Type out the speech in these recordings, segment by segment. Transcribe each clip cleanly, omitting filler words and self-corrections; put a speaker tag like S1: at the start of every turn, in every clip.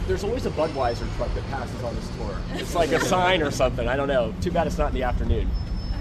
S1: There's always a Budweiser truck that passes on this tour. It's like a sign or something. I don't know. Too bad it's not in the afternoon.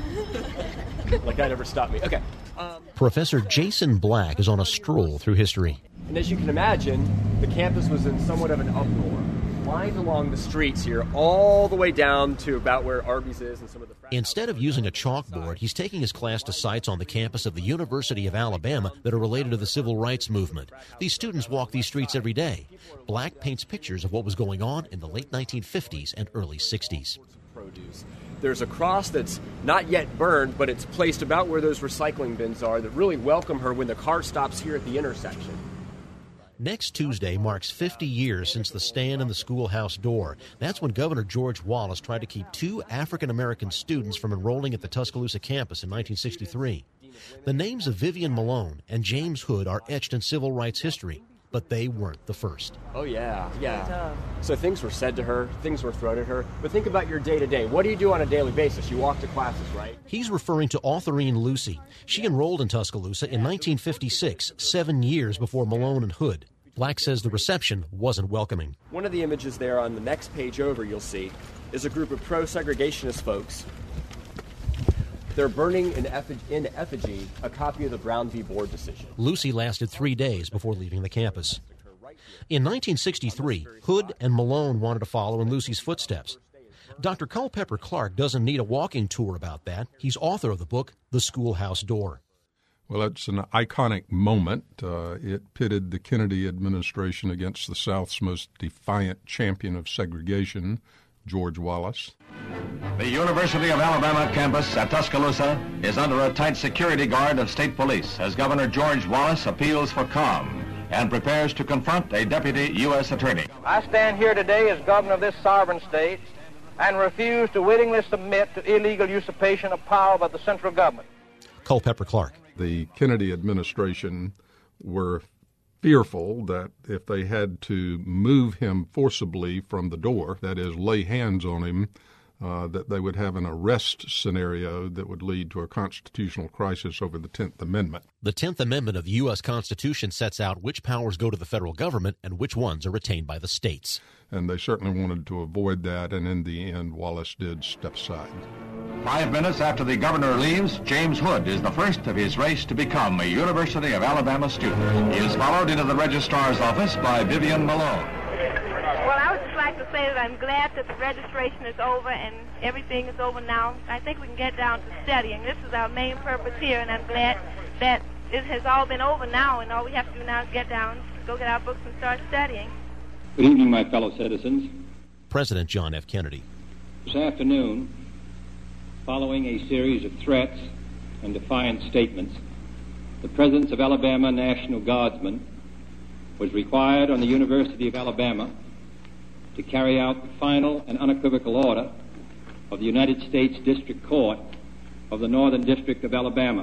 S1: Like that ever stopped me. Okay.
S2: Professor Jason Black is on a stroll through history.
S1: And as you can imagine, the campus was in somewhat of an uproar. Lines along the streets here, all the way down to about where Arby's is and some of the...
S2: Instead of using a chalkboard, he's taking his class to sites on the campus of the University of Alabama that are related to the civil rights movement. These students walk these streets every day. Black paints pictures of what was going on in the late 1950s and early 60s.
S1: There's a cross that's not yet burned, but it's placed about where those recycling bins are that really welcome her when the car stops here at the intersection.
S2: Next Tuesday marks 50 years since the stand in the schoolhouse door. That's when Governor George Wallace tried to keep 2 African-American students from enrolling at the Tuscaloosa campus in 1963. The names of Vivian Malone and James Hood are etched in civil rights history, but they weren't the first.
S1: Oh, yeah. So things were said to her, things were thrown at her. But think about your day-to-day. What do you do on a daily basis? You walk to classes, right?
S2: He's referring to Autherine Lucy. She enrolled in Tuscaloosa in 1956, 7 years before Malone and Hood. Black says the reception wasn't welcoming.
S1: One of the images there on the next page over you'll see is a group of pro-segregationist folks. They're burning in effigy a copy of the Brown v. Board decision.
S2: Lucy lasted 3 days before leaving the campus. In 1963, Hood and Malone wanted to follow in Lucy's footsteps. Dr. Culpeper Clark doesn't need a walking tour about that. He's author of the book, The Schoolhouse Door.
S3: Well, it's an iconic moment. It pitted the Kennedy administration against the South's most defiant champion of segregation, George Wallace.
S4: The University of Alabama campus at Tuscaloosa is under a tight security guard of state police as Governor George Wallace appeals for calm and prepares to confront a deputy U.S. attorney.
S5: I stand here today as governor of this sovereign state and refuse to wittingly submit to illegal usurpation of power by the central government.
S2: Culpeper Clark.
S3: The Kennedy administration were fearful that if they had to move him forcibly from the door, that is, lay hands on him, that they would have an arrest scenario that would lead to a constitutional crisis over the 10th Amendment.
S2: The 10th Amendment of the U.S. Constitution sets out which powers go to the federal government and which ones are retained by the states.
S3: And they certainly wanted to avoid that, and in the end, Wallace did step aside.
S4: 5 minutes after the governor leaves, James Hood is the first of his race to become a University of Alabama student. He is followed into the registrar's office by Vivian Malone.
S6: Well, I would just like to say that I'm glad that the registration is over and everything is over now. I think we can get down to studying. This is our main purpose here, and I'm glad that it has all been over now, and all we have to do now is get down, go get our books and start studying.
S7: Good evening, my fellow citizens.
S2: President John F. Kennedy.
S7: This afternoon, following a series of threats and defiant statements, the presence of Alabama National Guardsmen was required on the University of Alabama to carry out the final and unequivocal order of the United States District Court of the Northern District of Alabama.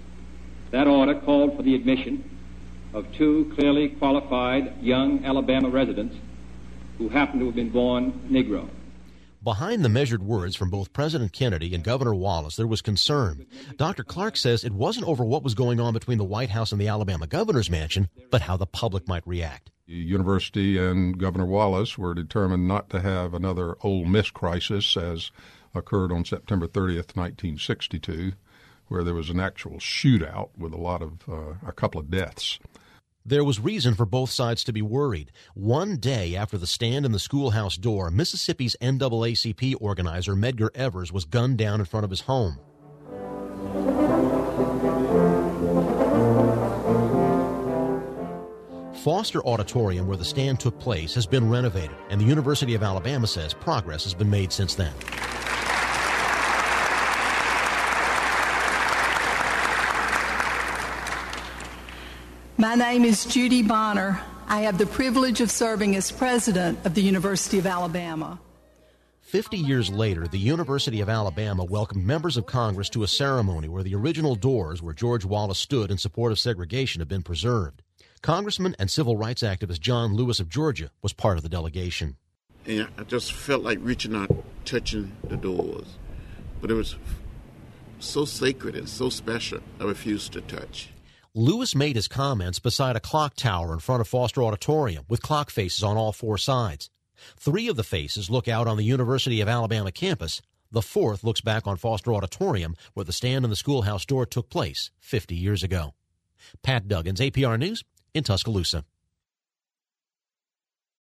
S7: That order called for the admission of 2 clearly qualified young Alabama residents who happened to have been born Negro.
S2: Behind the measured words from both President Kennedy and Governor Wallace, there was concern. Dr. Clark says it wasn't over what was going on between the White House and the Alabama governor's mansion, but how the public might react.
S3: The university and Governor Wallace were determined not to have another Ole Miss crisis as occurred on September 30th, 1962, where there was an actual shootout with a couple of deaths.
S2: There was reason for both sides to be worried. One day after the stand in the schoolhouse door, Mississippi's NAACP organizer Medgar Evers was gunned down in front of his home. Foster Auditorium, where the stand took place, has been renovated, and the University of Alabama says progress has been made since then.
S8: My name is Judy Bonner. I have the privilege of serving as president of the University of Alabama.
S2: 50 years later, the University of Alabama welcomed members of Congress to a ceremony where the original doors where George Wallace stood in support of segregation have been preserved. Congressman and civil rights activist John Lewis of Georgia was part of the delegation.
S9: And I just felt like reaching out, touching the doors. But it was so sacred and so special, I refused to touch.
S2: Lewis made his comments beside a clock tower in front of Foster Auditorium with clock faces on all 4 sides. 3 of the faces look out on the University of Alabama campus. The 4th looks back on Foster Auditorium, where the stand in the schoolhouse door took place 50 years ago. Pat Duggins, APR News, in Tuscaloosa.